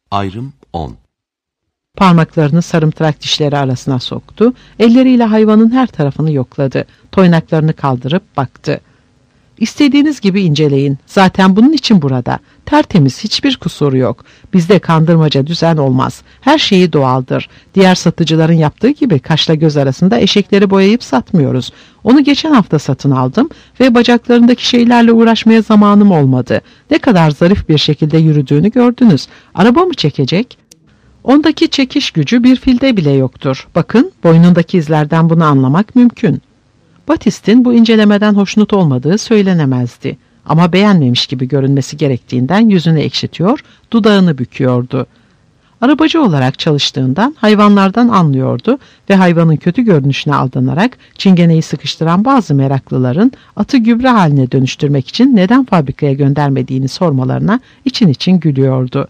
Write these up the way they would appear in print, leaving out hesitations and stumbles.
Ayrım 10. Parmaklarını sarımtırak dişleri arasına soktu, elleriyle hayvanın her tarafını yokladı, toynaklarını kaldırıp baktı. İstediğiniz gibi inceleyin, zaten bunun için burada. Tertemiz, hiçbir kusuru yok. Bizde kandırmaca düzen olmaz. Her şeyi doğaldır. Diğer satıcıların yaptığı gibi kaşla göz arasında eşekleri boyayıp satmıyoruz. Onu geçen hafta satın aldım ve bacaklarındaki şeylerle uğraşmaya zamanım olmadı. Ne kadar zarif bir şekilde yürüdüğünü gördünüz. Araba mı çekecek? Ondaki çekiş gücü bir filde bile yoktur. Bakın, boynundaki izlerden bunu anlamak mümkün. Batist'in bu incelemeden hoşnut olmadığı söylenemezdi. Ama beğenmemiş gibi görünmesi gerektiğinden yüzünü ekşitiyor, dudağını büküyordu. Arabacı olarak çalıştığından hayvanlardan anlıyordu ve hayvanın kötü görünüşüne aldanarak çingeneyi sıkıştıran bazı meraklıların atı gübre haline dönüştürmek için neden fabrikaya göndermediğini sormalarına için için gülüyordu.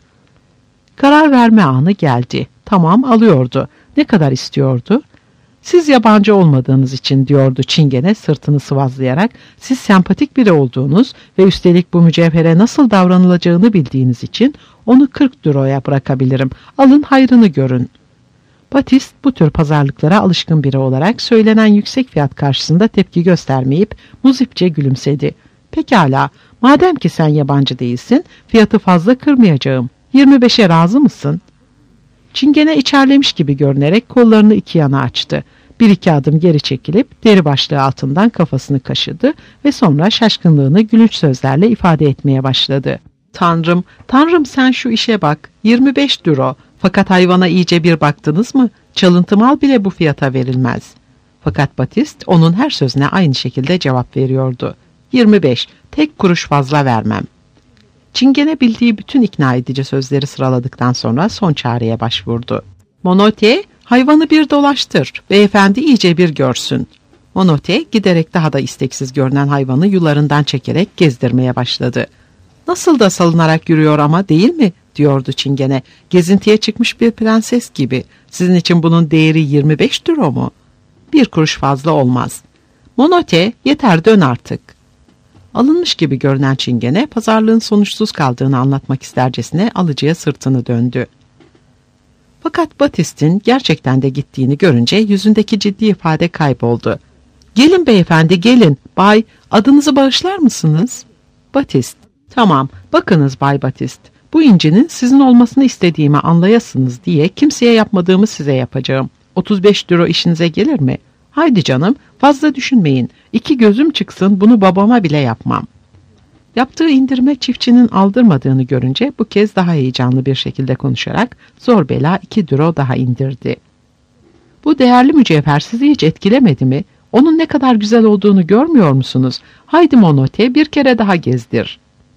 Karar verme anı geldi. Tamam, alıyordu. Ne kadar istiyordu? Siz yabancı olmadığınız için, diyordu çingene sırtını sıvazlayarak, siz sempatik biri olduğunuz ve üstelik bu mücevhere nasıl davranılacağını bildiğiniz için onu 40 euroya bırakabilirim. Alın, hayrını görün. Batist bu tür pazarlıklara alışkın biri olarak söylenen yüksek fiyat karşısında tepki göstermeyip muzipçe gülümsedi. Pekala, madem ki sen yabancı değilsin, fiyatı fazla kırmayacağım. 25'e razı mısın? Çingene içerlemiş gibi görünerek kollarını iki yana açtı. Bir iki adım geri çekilip deri başlığı altından kafasını kaşıdı ve sonra şaşkınlığını gülünç sözlerle ifade etmeye başladı. Tanrım, Tanrım, sen şu işe bak. 25 euro. Fakat hayvana iyice bir baktınız mı? Çalıntı mal bile bu fiyata verilmez. Fakat Batist onun her sözüne aynı şekilde cevap veriyordu. 25, tek kuruş fazla vermem. Çingene bildiği bütün ikna edici sözleri sıraladıktan sonra son çareye başvurdu. Monote, hayvanı bir dolaştır, beyefendi iyice bir görsün. Monote giderek daha da isteksiz görünen hayvanı yularından çekerek gezdirmeye başladı. Nasıl da salınarak yürüyor ama, değil mi? Diyordu çingene. Gezintiye çıkmış bir prenses gibi. Sizin için bunun değeri 25 euro mu? 1 kuruş fazla olmaz. Monote, yeter, dön artık. Alınmış gibi görünen çingene pazarlığın sonuçsuz kaldığını anlatmak istercesine alıcıya sırtını döndü. Fakat Batist'in gerçekten de gittiğini görünce yüzündeki ciddi ifade kayboldu. Gelin beyefendi, gelin. Bay, adınızı bağışlar mısınız? Batist. Tamam, bakınız Bay Batist. Bu incinin sizin olmasını istediğimi anlayasınız diye kimseye yapmadığımı size yapacağım. 35 euro işinize gelir mi? Haydi canım, fazla düşünmeyin. 2 gözüm çıksın, bunu babama bile yapmam. Yaptığı indirme çiftçinin aldırmadığını görünce bu kez daha heyecanlı bir şekilde konuşarak zor bela 2 euro daha indirdi. Bu değerli mücevher sizi hiç etkilemedi mi? Onun ne kadar güzel olduğunu görmüyor musunuz? Haydi Monote, bir kere daha gezdir.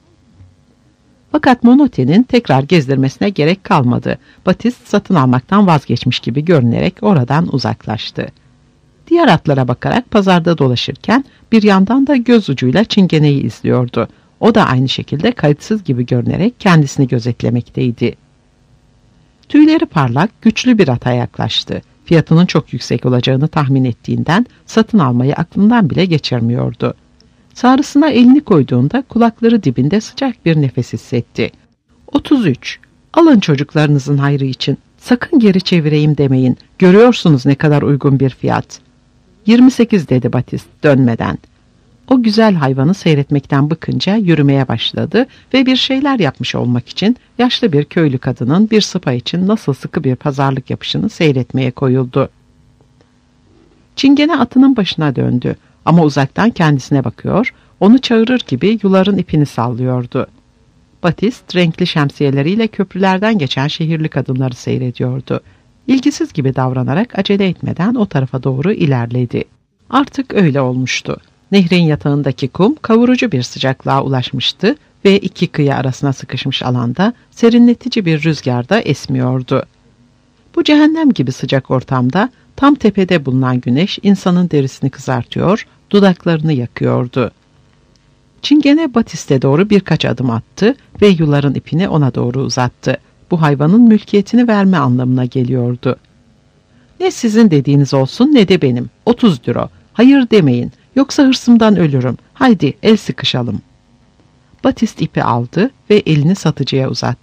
Fakat Monote'nin tekrar gezdirmesine gerek kalmadı. Batist satın almaktan vazgeçmiş gibi görünerek oradan uzaklaştı. Diğer atlara bakarak pazarda dolaşırken bir yandan da göz ucuyla çingeneyi izliyordu. O da aynı şekilde kayıtsız gibi görünerek kendisini gözetlemekteydi. Tüyleri parlak, güçlü bir ata yaklaştı. Fiyatının çok yüksek olacağını tahmin ettiğinden satın almayı aklından bile geçirmiyordu. Sağrısına elini koyduğunda kulakları dibinde sıcak bir nefes hissetti. 33. Alın çocuklarınızın hayrı için. Sakın geri çevireyim demeyin. Görüyorsunuz ne kadar uygun bir fiyat. 28 dedi Batist dönmeden. O güzel hayvanı seyretmekten bıkınca yürümeye başladı ve bir şeyler yapmış olmak için yaşlı bir köylü kadının bir sıpa için nasıl sıkı bir pazarlık yapışını seyretmeye koyuldu. Çingene atının başına döndü ama uzaktan kendisine bakıyor, onu çağırır gibi yuların ipini sallıyordu. Batist renkli şemsiyeleriyle köprülerden geçen şehirli kadınları seyrediyordu. İlgisiz gibi davranarak acele etmeden o tarafa doğru ilerledi. Artık öyle olmuştu. Nehrin yatağındaki kum kavurucu bir sıcaklığa ulaşmıştı ve 2 kıyı arasına sıkışmış alanda serinletici bir rüzgarda esmiyordu. Bu cehennem gibi sıcak ortamda tam tepede bulunan güneş insanın derisini kızartıyor, dudaklarını yakıyordu. Çingene Batist'e doğru birkaç adım attı ve yuların ipini ona doğru uzattı. Bu hayvanın mülkiyetini verme anlamına geliyordu. Ne sizin dediğiniz olsun ne de benim. 30 euro. Hayır demeyin. Yoksa hırsımdan ölürüm. Haydi el sıkışalım. Batist ipi aldı ve elini satıcıya uzattı.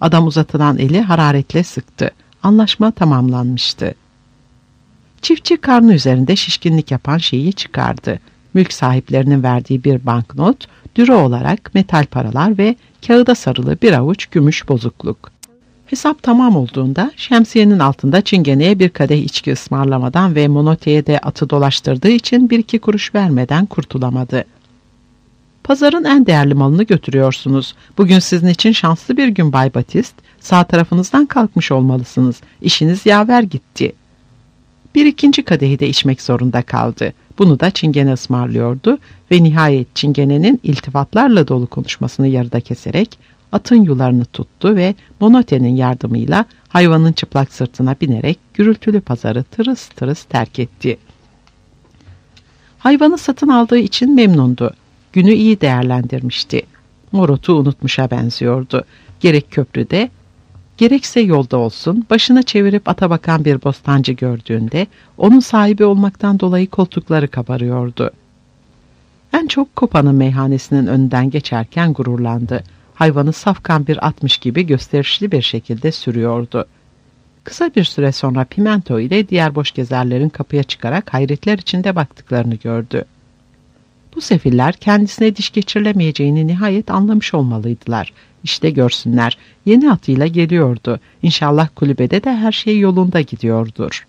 Adam uzatılan eli hararetle sıktı. Anlaşma tamamlanmıştı. Çiftçi karnı üzerinde şişkinlik yapan şeyi çıkardı. Mülk sahiplerinin verdiği bir banknot, dürü olarak metal paralar ve kağıda sarılı bir avuç gümüş bozukluk. Hesap tamam olduğunda şemsiyenin altında Çingene'ye bir kadeh içki ısmarlamadan ve Monote'ye de atı dolaştırdığı için 1-2 kuruş vermeden kurtulamadı. Pazarın en değerli malını götürüyorsunuz. Bugün sizin için şanslı bir gün Bay Batist. Sağ tarafınızdan kalkmış olmalısınız. İşiniz yaver gitti. Bir ikinci kadehi de içmek zorunda kaldı. Bunu da Çingene ısmarlıyordu ve nihayet Çingene'nin iltifatlarla dolu konuşmasını yarıda keserek atın yularını tuttu ve Monote'nin yardımıyla hayvanın çıplak sırtına binerek gürültülü pazarı tırıs tırıs terk etti. Hayvanı satın aldığı için memnundu. Günü iyi değerlendirmişti. Morot'u unutmuşa benziyordu. Gerek köprüde, gerekse yolda olsun, başına çevirip ata bakan bir bostancı gördüğünde onun sahibi olmaktan dolayı koltukları kabarıyordu. En çok Kopa'nın meyhanesinin önünden geçerken gururlandı. Hayvanı safkan bir atmış gibi gösterişli bir şekilde sürüyordu. Kısa bir süre sonra Pimento ile diğer boşgezerlerin kapıya çıkarak hayretler içinde baktıklarını gördü. Bu sefiller kendisine diş geçirilemeyeceğini nihayet anlamış olmalıydılar. İşte görsünler, yeni atıyla geliyordu. İnşallah kulübede de her şey yolunda gidiyordur.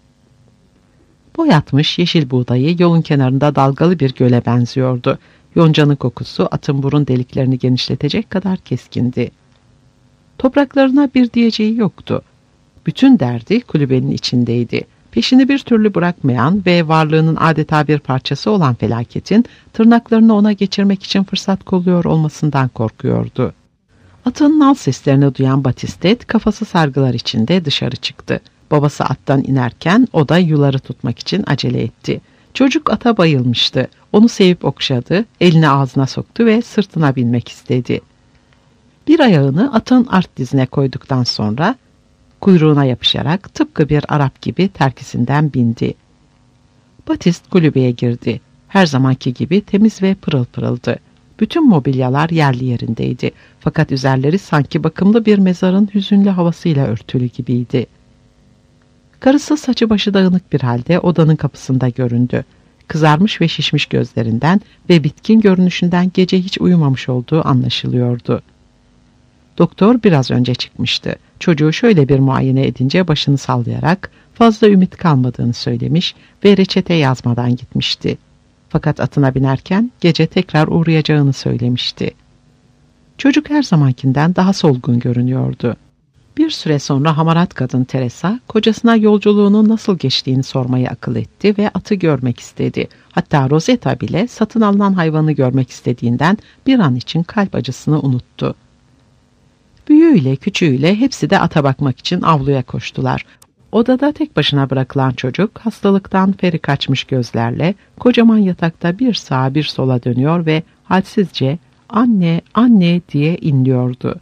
Boyatmış yeşil buğdayı yolun kenarında dalgalı bir göle benziyordu. Yoncanın kokusu atın burun deliklerini genişletecek kadar keskindi. Topraklarına bir diyeceği yoktu. Bütün derdi kulübenin içindeydi. Peşini bir türlü bırakmayan ve varlığının adeta bir parçası olan felaketin tırnaklarını ona geçirmek için fırsat kolluyor olmasından korkuyordu. Atın nal seslerini duyan Batistet kafası sargılar içinde dışarı çıktı. Babası attan inerken o da yuları tutmak için acele etti. Çocuk ata bayılmıştı. Onu sevip okşadı, elini ağzına soktu ve sırtına binmek istedi. Bir ayağını atın art dizine koyduktan sonra kuyruğuna yapışarak tıpkı bir Arap gibi terkisinden bindi. Batist kulübeye girdi. Her zamanki gibi temiz ve pırıl pırıldı. Bütün mobilyalar yerli yerindeydi. Fakat üzerleri sanki bakımlı bir mezarın hüzünlü havasıyla örtülü gibiydi. Karısı saçı başı dağınık bir halde odanın kapısında göründü. Kızarmış ve şişmiş gözlerinden ve bitkin görünüşünden gece hiç uyumamış olduğu anlaşılıyordu. Doktor biraz önce çıkmıştı. Çocuğu şöyle bir muayene edince başını sallayarak fazla ümit kalmadığını söylemiş ve reçete yazmadan gitmişti. Fakat atına binerken gece tekrar uğrayacağını söylemişti. Çocuk her zamankinden daha solgun görünüyordu. Bir süre sonra hamarat kadın Teresa, kocasına yolculuğunun nasıl geçtiğini sormayı akıl etti ve atı görmek istedi. Hatta Rosetta bile satın alınan hayvanı görmek istediğinden bir an için kalp acısını unuttu. Büyüğüyle küçüğüyle hepsi de ata bakmak için avluya koştular. Odada tek başına bırakılan çocuk hastalıktan feri kaçmış gözlerle kocaman yatakta bir sağa bir sola dönüyor ve halsizce "Anne, anne" diye inliyordu.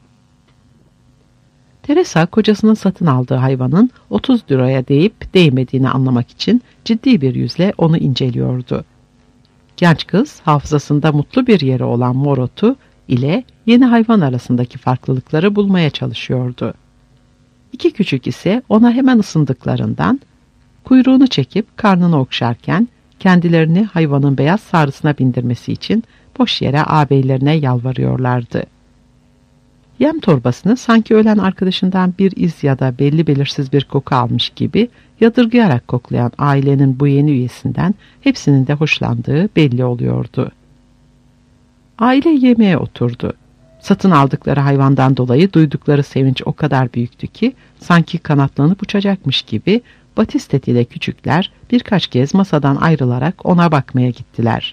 Teresa kocasının satın aldığı hayvanın 30 liraya değip değmediğini anlamak için ciddi bir yüzle onu inceliyordu. Genç kız hafızasında mutlu bir yeri olan Morot'u ile yeni hayvan arasındaki farklılıkları bulmaya çalışıyordu. İki küçük ise ona hemen ısındıklarından kuyruğunu çekip karnını okşarken kendilerini hayvanın beyaz sarısına bindirmesi için boş yere ağabeylerine yalvarıyorlardı. Yem torbasını sanki ölen arkadaşından bir iz ya da belli belirsiz bir koku almış gibi yadırgayarak koklayan ailenin bu yeni üyesinden hepsinin de hoşlandığı belli oluyordu. Aile yemeğe oturdu. Satın aldıkları hayvandan dolayı duydukları sevinç o kadar büyüktü ki sanki kanatlanıp uçacakmış gibi Batistet ile küçükler birkaç kez masadan ayrılarak ona bakmaya gittiler.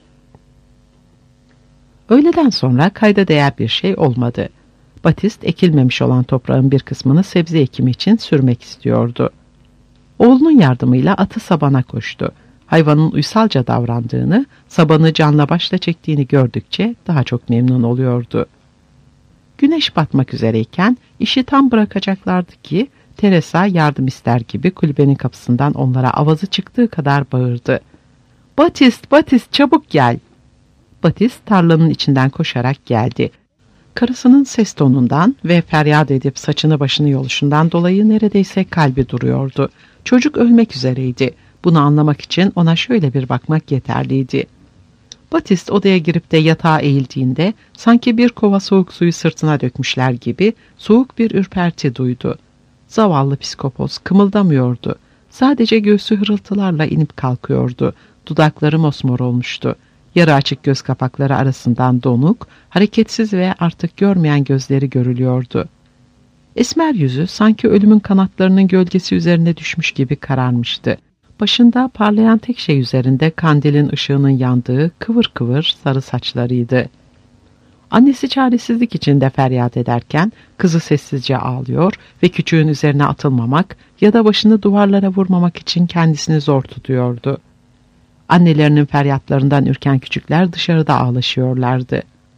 Öğleden sonra kayda değer bir şey olmadı. Batist ekilmemiş olan toprağın bir kısmını sebze ekimi için sürmek istiyordu. Oğlunun yardımıyla atı sabana koştu. Hayvanın uysalca davrandığını, sabanı canla başla çektiğini gördükçe daha çok memnun oluyordu. Güneş batmak üzereyken işi tam bırakacaklardı ki Teresa yardım ister gibi kulübenin kapısından onlara avazı çıktığı kadar bağırdı. "Batist, Batist, çabuk gel!" Batist tarlanın içinden koşarak geldi. Karısının ses tonundan ve feryat edip saçını başını yoluşundan dolayı neredeyse kalbi duruyordu. Çocuk ölmek üzereydi. Bunu anlamak için ona şöyle bir bakmak yeterliydi. Batist odaya girip de yatağa eğildiğinde sanki bir kova soğuk suyu sırtına dökmüşler gibi soğuk bir ürperti duydu. Zavallı psikopos kımıldamıyordu. Sadece göğsü hırıltılarla inip kalkıyordu. Dudakları mosmor olmuştu. Yarı açık göz kapakları arasından donuk, hareketsiz ve artık görmeyen gözleri görülüyordu. Esmer yüzü sanki ölümün kanatlarının gölgesi üzerine düşmüş gibi kararmıştı. Başında parlayan tek şey üzerinde kandilin ışığının yandığı kıvır kıvır sarı saçlarıydı. Annesi çaresizlik içinde feryat ederken kızı sessizce ağlıyor ve küçüğün üzerine atılmamak ya da başını duvarlara vurmamak için kendisini zor tutuyordu. Annelerinin feryatlarından ürken küçükler dışarıda ağlaşıyorlardı.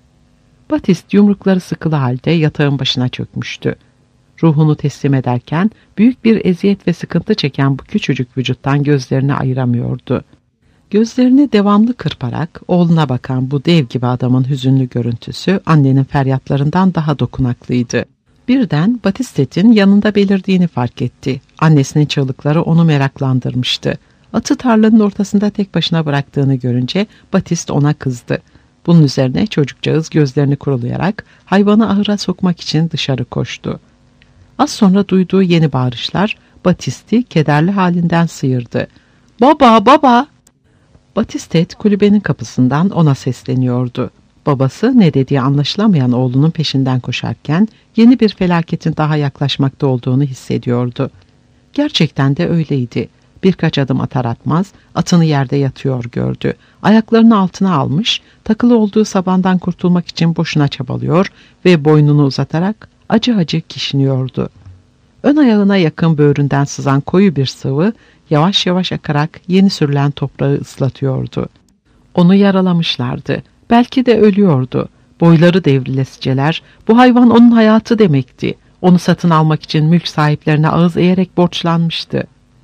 Batist yumrukları sıkılı halde yatağın başına çökmüştü. Ruhunu teslim ederken büyük bir eziyet ve sıkıntı çeken bu küçücük vücuttan gözlerini ayıramıyordu. Gözlerini devamlı kırparak oğluna bakan bu dev gibi adamın hüzünlü görüntüsü annenin feryatlarından daha dokunaklıydı. Birden Batistet'in yanında belirdiğini fark etti. Annesinin çığlıkları onu meraklandırmıştı. Atı tarlanın ortasında tek başına bıraktığını görünce Batist ona kızdı. Bunun üzerine çocukcağız gözlerini kurulayarak hayvanı ahıra sokmak için dışarı koştu. Az sonra duyduğu yeni bağırışlar Batist'i kederli halinden sıyırdı. "Baba, baba!" Batistet kulübenin kapısından ona sesleniyordu. Babası ne dediği anlaşılamayan oğlunun peşinden koşarken yeni bir felaketin daha yaklaşmakta olduğunu hissediyordu. Gerçekten de öyleydi. Birkaç adım atar atmaz atını yerde yatıyor gördü. Ayaklarını altına almış, takılı olduğu sabandan kurtulmak için boşuna çabalıyor ve boynunu uzatarak acı acı kişniyordu. Ön ayağına yakın böğründen sızan koyu bir sıvı yavaş yavaş akarak yeni sürülen toprağı ıslatıyordu. Onu yaralamışlardı. Belki de ölüyordu. Boyları devrilesiceler, bu hayvan onun hayatı demekti. Onu satın almak için mülk sahiplerine ağız eğerek borçlanmıştı.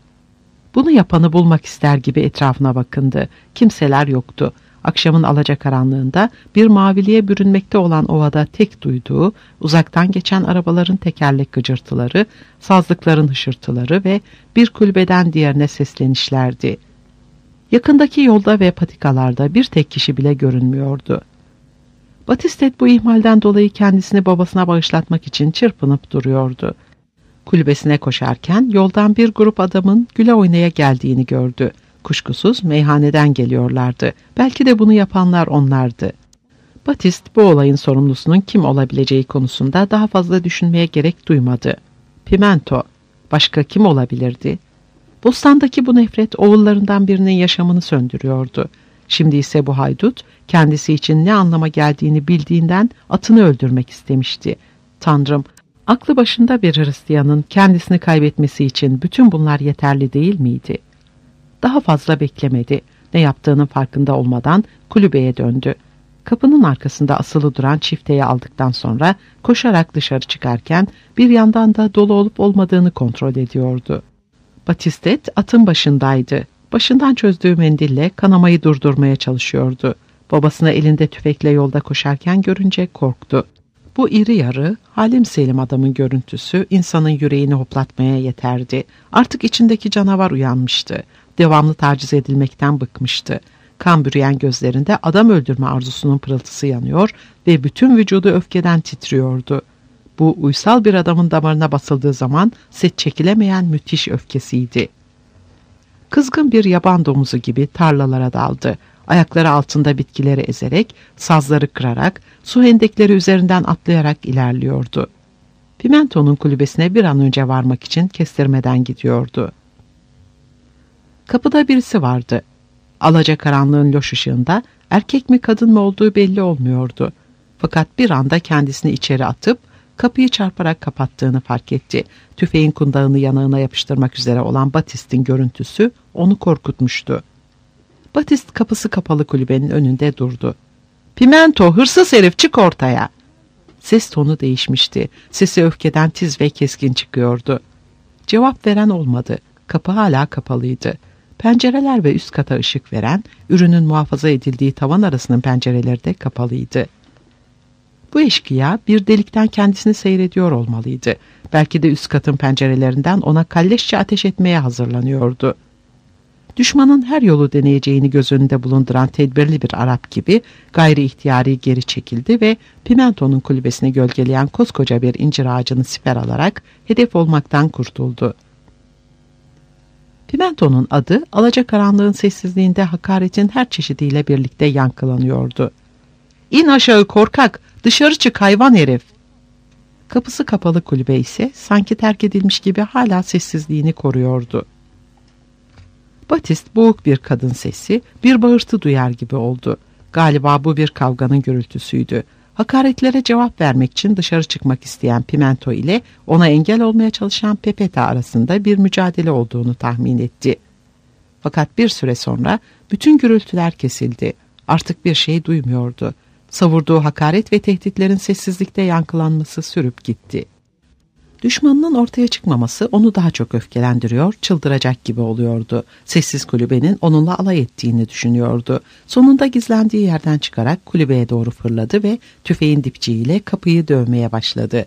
Bunu yapanı bulmak ister gibi etrafına bakındı. Kimseler yoktu. Akşamın alacakaranlığında bir maviliğe bürünmekte olan ovada tek duyduğu, uzaktan geçen arabaların tekerlek gıcırtıları, sazlıkların hışırtıları ve bir kulübeden diğerine seslenişlerdi. Yakındaki yolda ve patikalarda bir tek kişi bile görünmüyordu. Batistet bu ihmalden dolayı kendisini babasına bağışlatmak için çırpınıp duruyordu. Kulübesine koşarken yoldan bir grup adamın güle oynaya geldiğini gördü. Kuşkusuz meyhaneden geliyorlardı. Belki de bunu yapanlar onlardı. Batist bu olayın sorumlusunun kim olabileceği konusunda daha fazla düşünmeye gerek duymadı. Pimento. Başka kim olabilirdi? Bostandaki bu nefret oğullarından birinin yaşamını söndürüyordu. Şimdi ise bu haydut kendisi için ne anlama geldiğini bildiğinden atını öldürmek istemişti. Tanrım, aklı başında bir Hristiyanın kendisini kaybetmesi için bütün bunlar yeterli değil miydi? Daha fazla beklemedi. Ne yaptığının farkında olmadan kulübeye döndü. Kapının arkasında asılı duran çifteyi aldıktan sonra koşarak dışarı çıkarken bir yandan da dolu olup olmadığını kontrol ediyordu. Batistet atın başındaydı. Başından çözdüğü mendille kanamayı durdurmaya çalışıyordu. Babasını elinde tüfekle yolda koşarken görünce korktu. Bu iri yarı, halim selim adamın görüntüsü insanın yüreğini hoplatmaya yeterdi. Artık içindeki canavar uyanmıştı. Devamlı taciz edilmekten bıkmıştı. Kan bürüyen gözlerinde adam öldürme arzusunun pırıltısı yanıyor ve bütün vücudu öfkeden titriyordu. Bu uysal bir adamın damarına basıldığı zaman set çekilemeyen müthiş öfkesiydi. Kızgın bir yaban domuzu gibi tarlalara daldı. Ayakları altında bitkileri ezerek, sazları kırarak, su hendekleri üzerinden atlayarak ilerliyordu. Pimento'nun kulübesine bir an önce varmak için kestirmeden gidiyordu. Kapıda birisi vardı. Alacakaranlığın loş ışığında erkek mi kadın mı olduğu belli olmuyordu. Fakat bir anda kendisini içeri atıp kapıyı çarparak kapattığını fark etti. Tüfeğin kundağını yanağına yapıştırmak üzere olan Batist'in görüntüsü onu korkutmuştu. Batist kapısı kapalı kulübenin önünde durdu. "Pimento, hırsız herif, çık ortaya!" Ses tonu değişmişti. Sesi öfkeden tiz ve keskin çıkıyordu. Cevap veren olmadı. Kapı hala kapalıydı. Pencereler ve üst kata ışık veren, ürünün muhafaza edildiği tavan arasının pencereleri de kapalıydı. Bu eşkıya bir delikten kendisini seyrediyor olmalıydı. Belki de üst katın pencerelerinden ona kalleşçe ateş etmeye hazırlanıyordu. Düşmanın her yolu deneyeceğini göz önünde bulunduran tedbirli bir Arap gibi gayri ihtiyari geri çekildi ve Pimento'nun kulübesini gölgeleyen koskoca bir incir ağacını siper alarak hedef olmaktan kurtuldu. Pimento'nun adı alacakaranlığın sessizliğinde hakaretin her çeşidiyle birlikte yankılanıyordu. "İn aşağı korkak, dışarı çık hayvan herif!" Kapısı kapalı kulübe ise sanki terk edilmiş gibi hala sessizliğini koruyordu. Batist boğuk bir kadın sesi, bir bağırtı duyar gibi oldu. Galiba bu bir kavganın gürültüsüydü. Hakaretlere cevap vermek için dışarı çıkmak isteyen Pimento ile ona engel olmaya çalışan Pepeta arasında bir mücadele olduğunu tahmin etti. Fakat bir süre sonra bütün gürültüler kesildi. Artık bir şey duymuyordu. Savurduğu hakaret ve tehditlerin sessizlikte yankılanması sürüp gitti. Düşmanının ortaya çıkmaması onu daha çok öfkelendiriyor, çıldıracak gibi oluyordu. Sessiz kulübenin onunla alay ettiğini düşünüyordu. Sonunda gizlendiği yerden çıkarak kulübeye doğru fırladı ve tüfeğin dipçiğiyle kapıyı dövmeye başladı.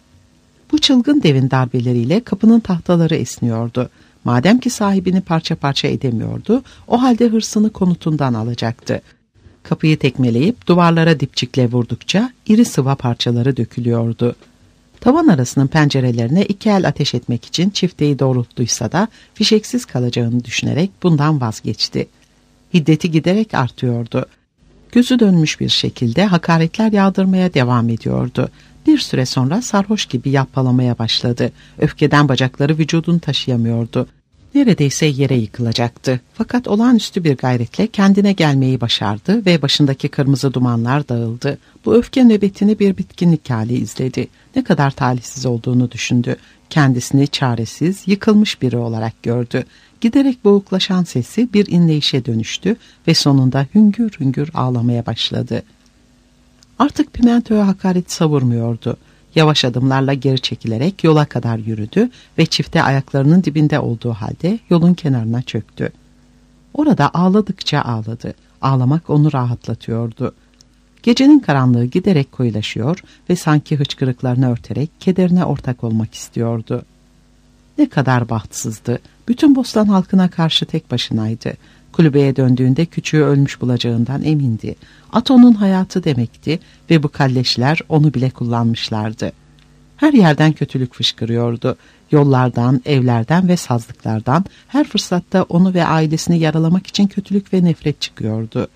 Bu çılgın devin darbeleriyle kapının tahtaları esniyordu. Madem ki sahibini parça parça edemiyordu, o halde hırsını konutundan alacaktı. Kapıyı tekmeleyip duvarlara dipçikle vurdukça iri sıva parçaları dökülüyordu. Tavan arasının pencerelerine iki el ateş etmek için çifteyi doğrulttuysa da fişeksiz kalacağını düşünerek bundan vazgeçti. Hiddeti giderek artıyordu. Gözü dönmüş bir şekilde hakaretler yağdırmaya devam ediyordu. Bir süre sonra sarhoş gibi yalpalamaya başladı. Öfkeden bacakları vücudunu taşıyamıyordu. Neredeyse yere yıkılacaktı. Fakat olağanüstü bir gayretle kendine gelmeyi başardı ve başındaki kırmızı dumanlar dağıldı. Bu öfke nöbetini bir bitkinlik hali izledi. Ne kadar talihsiz olduğunu düşündü. Kendisini çaresiz, yıkılmış biri olarak gördü. Giderek boğuklaşan sesi bir inleyişe dönüştü ve sonunda hüngür hüngür ağlamaya başladı. Artık Pimento'ya hakaret savurmuyordu. Yavaş adımlarla geri çekilerek yola kadar yürüdü ve çifte ayaklarının dibinde olduğu halde yolun kenarına çöktü. Orada ağladıkça ağladı. Ağlamak onu rahatlatıyordu. Gecenin karanlığı giderek koyulaşıyor ve sanki hıçkırıklarını örterek kederine ortak olmak istiyordu. Ne kadar bahtsızdı. Bütün bostan halkına karşı tek başınaydı. Kulübeye döndüğünde küçüğü ölmüş bulacağından emindi. At onun hayatı demekti ve bu kalleşler onu bile kullanmışlardı. Her yerden kötülük fışkırıyordu. Yollardan, evlerden ve sazlıklardan her fırsatta onu ve ailesini yaralamak için kötülük ve nefret çıkıyordu.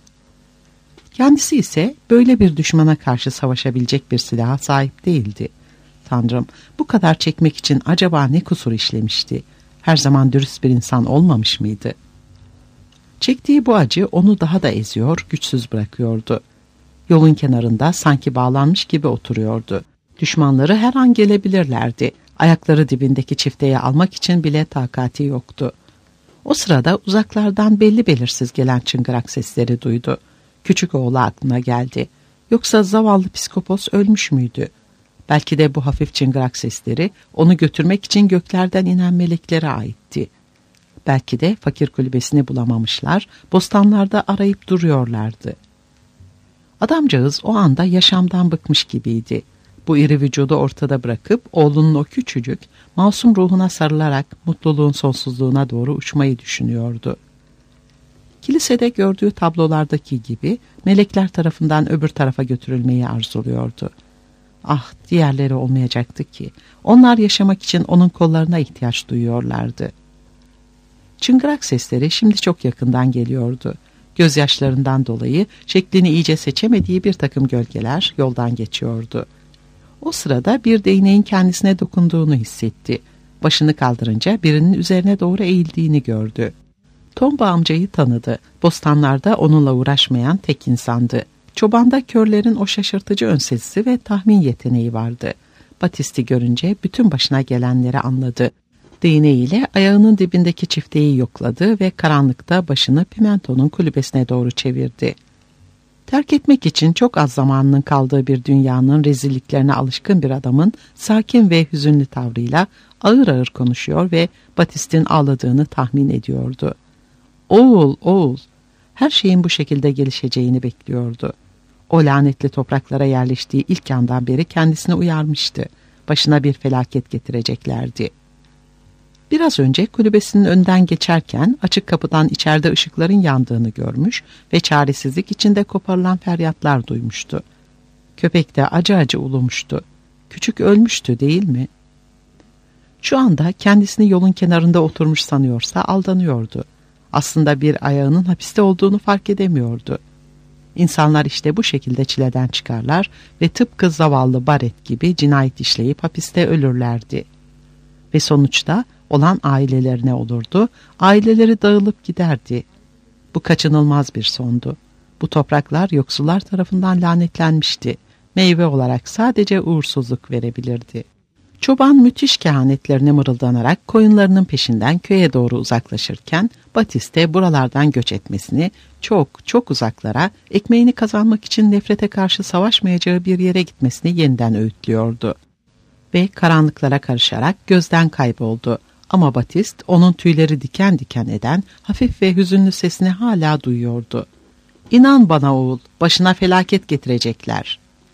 Kendisi ise böyle bir düşmana karşı savaşabilecek bir silaha sahip değildi. Tanrım, bu kadar çekmek için acaba ne kusur işlemişti? Her zaman dürüst bir insan olmamış mıydı? Çektiği bu acı onu daha da eziyor, güçsüz bırakıyordu. Yolun kenarında sanki bağlanmış gibi oturuyordu. Düşmanları her an gelebilirlerdi. Ayakları dibindeki çifteyi almak için bile takati yoktu. O sırada uzaklardan belli belirsiz gelen çıngırak sesleri duydu. Küçük oğlu aklına geldi. Yoksa zavallı psikopos ölmüş müydü? Belki de bu hafif çıngırak sesleri onu götürmek için göklerden inen meleklere aitti. Belki de fakir kulübesini bulamamışlar, bostanlarda arayıp duruyorlardı. Adamcağız o anda yaşamdan bıkmış gibiydi. Bu iri vücudu ortada bırakıp oğlunun o küçücük, masum ruhuna sarılarak mutluluğun sonsuzluğuna doğru uçmayı düşünüyordu. Kilisede gördüğü tablolardaki gibi melekler tarafından öbür tarafa götürülmeyi arzuluyordu. Ah, diğerleri olmayacaktı ki. Onlar yaşamak için onun kollarına ihtiyaç duyuyorlardı. Çıngırak sesleri şimdi çok yakından geliyordu. Gözyaşlarından dolayı şeklini iyice seçemediği bir takım gölgeler yoldan geçiyordu. O sırada bir değneğin kendisine dokunduğunu hissetti. Başını kaldırınca birinin üzerine doğru eğildiğini gördü. Tomba amcayı tanıdı. Bostanlarda onunla uğraşmayan tek insandı. Çobanda körlerin o şaşırtıcı önsezisi ve tahmin yeteneği vardı. Batist'i görünce bütün başına gelenleri anladı. Değneğiyle ayağının dibindeki çifteyi yokladı ve karanlıkta başını Pimento'nun kulübesine doğru çevirdi. Terk etmek için çok az zamanının kaldığı bir dünyanın rezilliklerine alışkın bir adamın sakin ve hüzünlü tavrıyla ağır ağır konuşuyor ve Batist'in ağladığını tahmin ediyordu. Oğul, oğul, her şeyin bu şekilde gelişeceğini bekliyordu. O lanetli topraklara yerleştiği ilk andan beri kendisini uyarmıştı. Başına bir felaket getireceklerdi. Biraz önce kulübesinin önünden geçerken açık kapıdan içeride ışıkların yandığını görmüş ve çaresizlik içinde koparılan feryatlar duymuştu. Köpek de acı acı ulumuştu. Küçük ölmüştü değil mi? Şu anda kendisini yolun kenarında oturmuş sanıyorsa aldanıyordu. Aslında bir ayağının hapiste olduğunu fark edemiyordu. İnsanlar işte bu şekilde çileden çıkarlar ve tıpkı zavallı Barret gibi cinayet işleyip hapiste ölürlerdi. Ve sonuçta olan ailelerine olurdu, aileleri dağılıp giderdi. Bu kaçınılmaz bir sondu. Bu topraklar yoksullar tarafından lanetlenmişti. Meyve olarak sadece uğursuzluk verebilirdi. Çoban müthiş kehanetlerine mırıldanarak koyunlarının peşinden köye doğru uzaklaşırken Batiste buralardan göç etmesini, çok uzaklara, ekmeğini kazanmak için nefrete karşı savaşmayacağı bir yere gitmesini yeniden öğütlüyordu. Ve karanlıklara karışarak gözden kayboldu. Ama Batiste onun tüyleri diken diken eden hafif ve hüzünlü sesini hala duyuyordu. "İnan bana oğul, başına felaket getirecekler."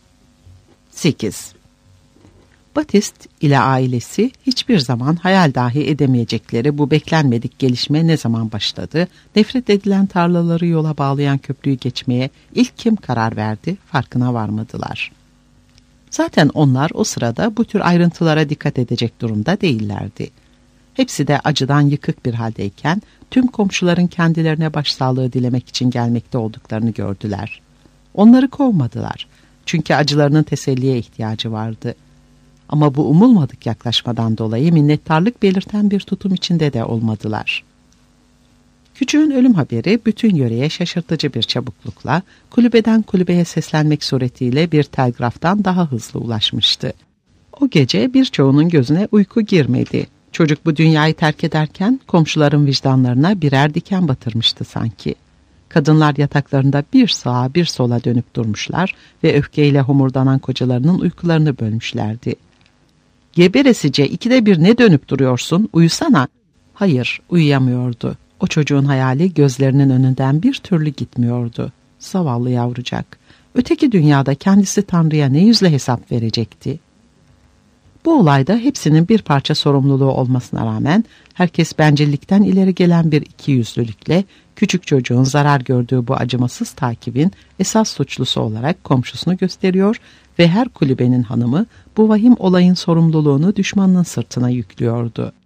8. Batiste ile ailesi hiçbir zaman hayal dahi edemeyecekleri bu beklenmedik gelişme ne zaman başladı, nefret edilen tarlaları yola bağlayan köprüyü geçmeye ilk kim karar verdi farkına varmadılar. Zaten onlar o sırada bu tür ayrıntılara dikkat edecek durumda değillerdi. Hepsi de acıdan yıkık bir haldeyken tüm komşuların kendilerine başsağlığı dilemek için gelmekte olduklarını gördüler. Onları kovmadılar çünkü acılarının teselliye ihtiyacı vardı. Ama bu umulmadık yaklaşmadan dolayı minnettarlık belirten bir tutum içinde de olmadılar. Küçüğün ölüm haberi bütün yöreye şaşırtıcı bir çabuklukla kulübeden kulübeye seslenmek suretiyle bir telgraftan daha hızlı ulaşmıştı. O gece birçoğunun gözüne uyku girmedi. Çocuk bu dünyayı terk ederken komşuların vicdanlarına birer diken batırmıştı sanki. Kadınlar yataklarında bir sağa bir sola dönüp durmuşlar ve öfkeyle homurdanan kocalarının uykularını bölmüşlerdi. "Geberesice 2'de 1 ne dönüp duruyorsun? Uyusana." Hayır, uyuyamıyordu. O çocuğun hayali gözlerinin önünden bir türlü gitmiyordu. Zavallı yavrucak. Öteki dünyada kendisi Tanrı'ya ne yüzle hesap verecekti? Bu olayda hepsinin bir parça sorumluluğu olmasına rağmen herkes bencillikten ileri gelen bir ikiyüzlülükle küçük çocuğun zarar gördüğü bu acımasız takibin esas suçlusu olarak komşusunu gösteriyor ve her kulübenin hanımı bu vahim olayın sorumluluğunu düşmanının sırtına yüklüyordu.